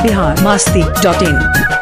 biharmasti.in।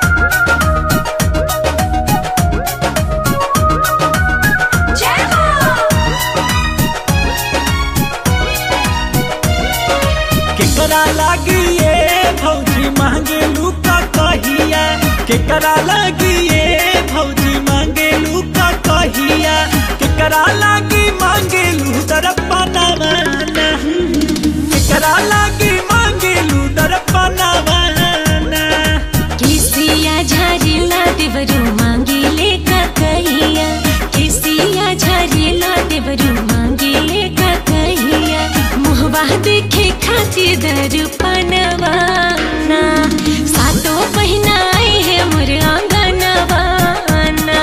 केकरा लागी ये भौजी मांगे लूका कहिया, केकरा लागी ये भौजी मांगे लूका कहिया, केकरा लागी मांगे लू दरपना वाना, केकरा लागी मांगे लू दरपना वाना। किसिया झरिला देवरू मांगे ले का कहिया, किसिया झरिला देवरू मांगे ले का कहिया, मुहबा देखे खातिर दर्पणवाना, सातों बहिना आई है मोर आंगनवाना।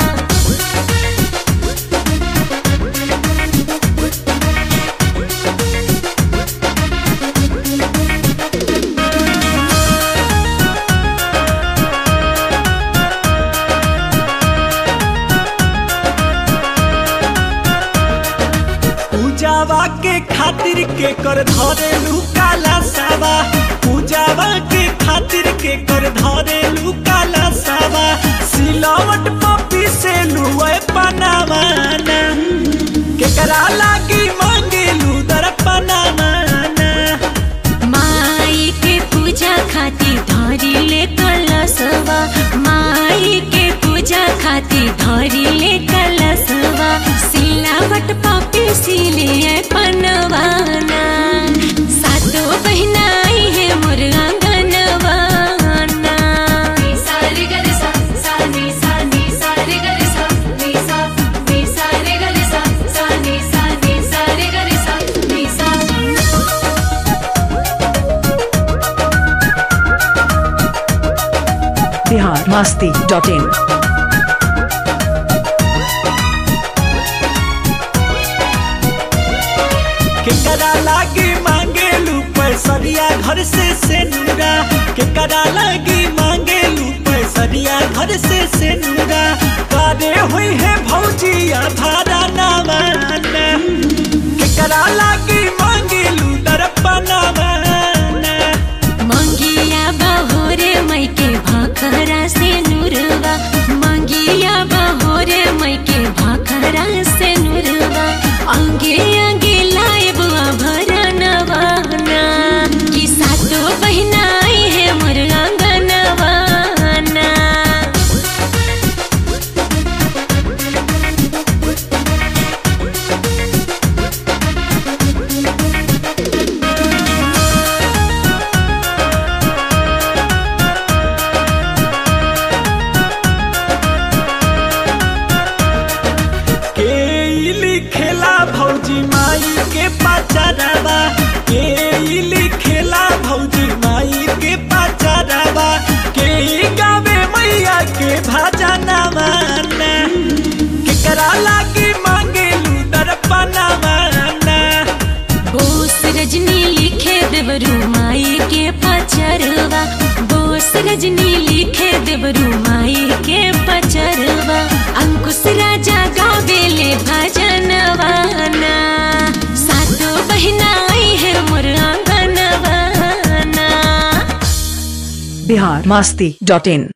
पूजावा के खातिर के कर धरे लुकाला सावा, पूजावा के खातिर के कर धरे लुकाला सावा, सिलावट पपी से लुए पनावाना, केकरा लागी मांगे लू दरपनावाना। माई के पूजा खातिर धरी ले कलशवा, माई के पूजा खातिर धरी ले कलशवा, सिलावट पापी सिले पनवाना, सातों बहिना आई है मोर आंगनवाना। सारे गरे सा सा नी सा नी सारे गरे सा नी सा नी सारे गरे सा सा नी सा नी सारे गरे सा नी सा। biharmasti.in। केकरा लागी मांगे लू पैसरिया घर से सेनुरा, केकरा लागी मांगे लू पैसरिया घर से सेनुरा, कारे हुई है भौजिया भाड़ा नवाना, केकरा लागी मांगे लू दरपनावाना। मंगिया बहोरे मई के भाखरा से नुरवा, मंगिया बहोरे मई के भाखरा से नुरवा, अंगे अंगे लाए बुआ भरनवाना, कि सातों बहिना आई है मोर आंगनवाना। के लिखेला भौजी माई के पाचारवा, के लिखेला भौजी माई के पाचारवा, के गावे मैया के भजनवाना, केकरा लागी मांगे लू दरपनावाना। बोस रजनी लिखे देवरू माई के पचरवा, बोस रजनी लिखे देवरू माई के पचरवा, अंकुश राजा गावेले भजनवाना, सातों बहिना आई है मोर आंगनवाना। biharmasti.in।